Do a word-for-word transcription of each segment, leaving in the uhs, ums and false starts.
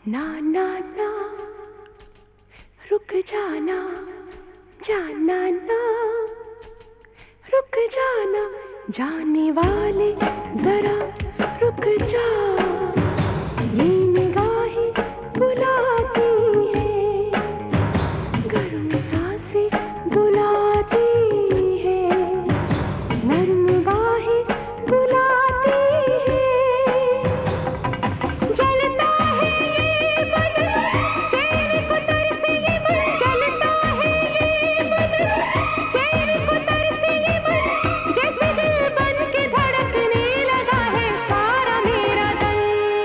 ना ना ना रुक जाना, जाना ना रुक जाना, जाने वाले जरा रुक जा। ये निगाहें बुलाती हैं, गर्म सांसें बुलाती हैं, नर्म बाहें बुलाती हैं। जलता है ये मन, तेरे को तरसे ये मन, जलता है ये मन, तेरे को तरसे ये मन, जैसे दिल बन के धड़कने लगा है सारा मेरा तन।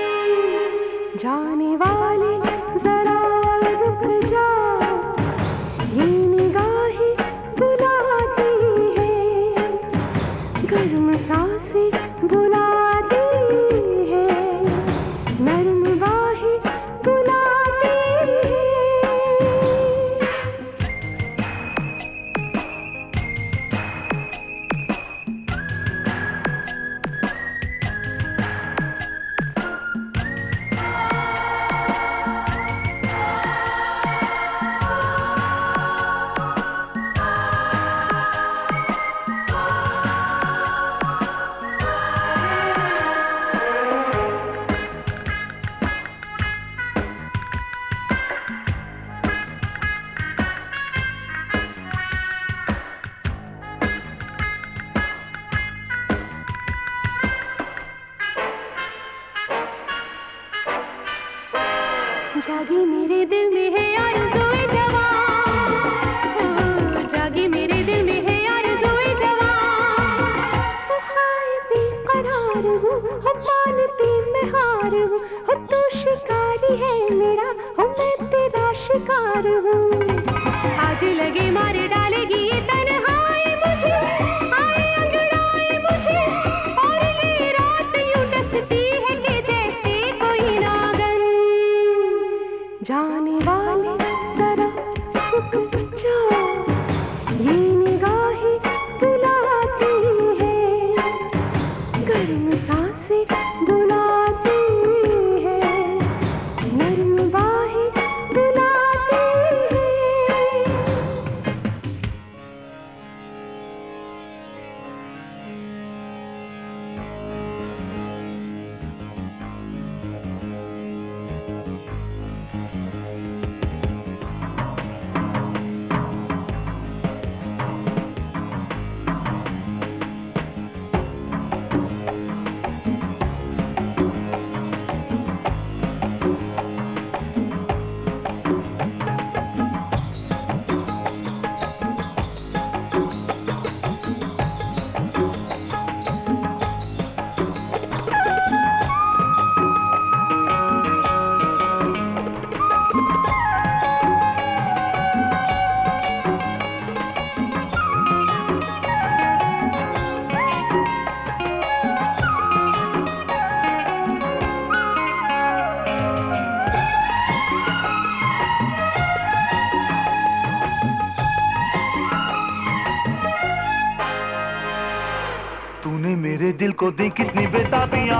जाने वाले जरा रुक जा, ये निगाहें बुलाती हैं, गर्म सांसें बुलाती हैं, नर्म बाहें बुलाती हैं। जागी मेरे दिल में है आरज़ूए जवां, जागी मेरे दिल में है आरज़ूए जवां। हो खाए बेकरार हूँ, हो मानती मैं हार हूँ, हो तू शिकारी है मेरा, हो मैं तेरा शिकार हूँ। आज लगे मार डालेगी ये तन्हाई मुझे, आए अंगड़ाए मुझे, और ये रात यूं डसती है कि जैसे कोई नागन। जाने वाले जरा रुक जा, ये निगाहें बुलाती हैं, गर्म सांसें बुलाती हैं, नर्म बाहें बुलाती हैं। तूने मेरे दिल को दी कितनी बेताबियां,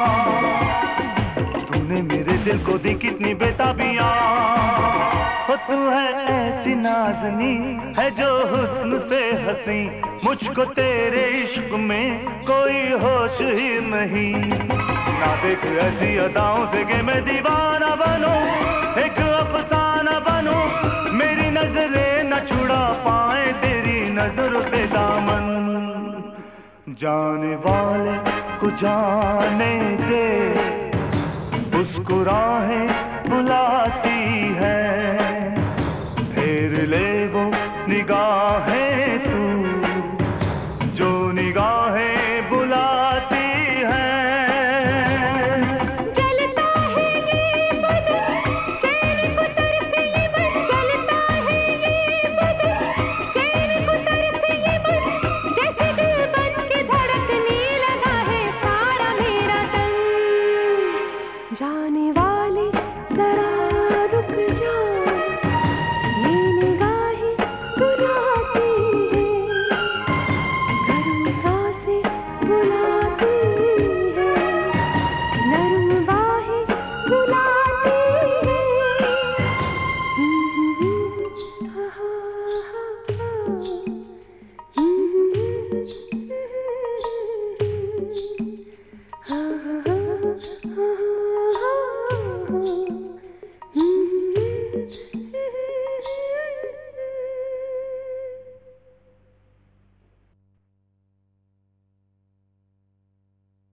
तूने मेरे दिल को दी कितनी बेताबियां। हो तू है ऐसी नाज़नी है जो हुस्न से हंसी, मुझको तेरे इश्क में कोई होश ही नहीं। ना देख ऐसी अदाओं से कि मैं दीवाना बनूं, एक अफसाना बनूं, मेरी नजरें न छुड़ा पाए तेरी नजर से दामन। जाने वाले को जाने दे, मुस्कुराहटें बुलाती है,